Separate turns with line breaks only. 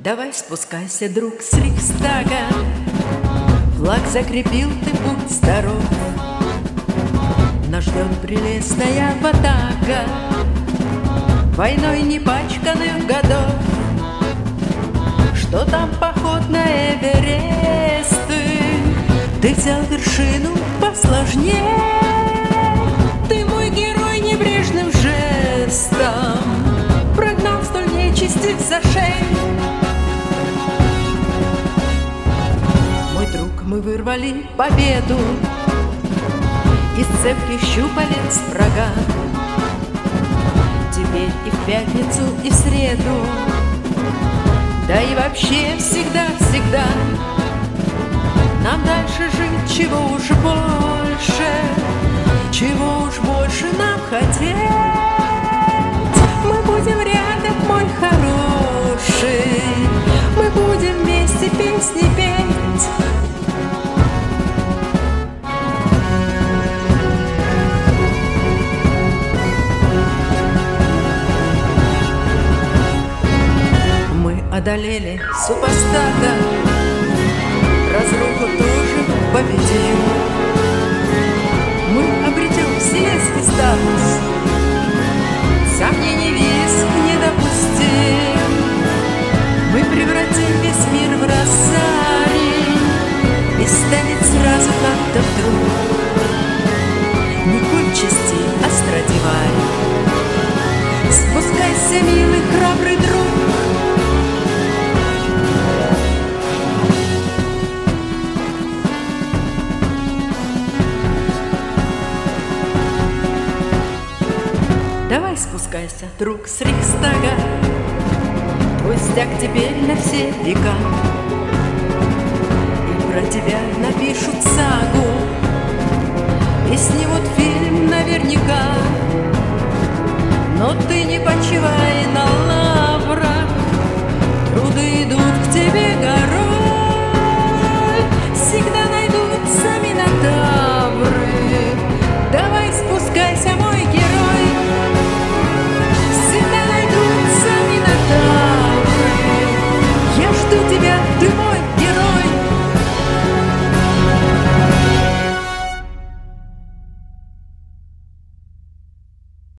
Давай спускайся, друг, с Рейхстага. Флаг закрепил, ты будь здоров. Нас ждет прелестная ватага войной не пачканных годов. Что там поход на Эвересты? Ты взял вершину посложнее. Ты мой герой небрежным жестом прогнал столь нечисти за шею. Мой друг, мы вырвали победу из цепких щупалец врага. Теперь и в пятницу, и в среду, да и вообще всегда-всегда нам дальше жить, чего уж больше, чего уж больше нам хотеть. Мы будем рядом, мой хороший, мы будем вместе песни петь. Мы одолели супостата, разруху тоже победим. Мы обретем вселенский статус, сомнений виск не допустим. Мы превратим весь мир в росарий и станет сразу как-то вдруг не куль частей, а Страдивари. Спускайся, милый храбрый друг. Давай спускайся, друг, с Рейхстага. Твой стяг теперь на все века, и про тебя напишут сагу, и снимут фильм наверняка. Но ты не почивай на лаврах, труды идут к тебе горой.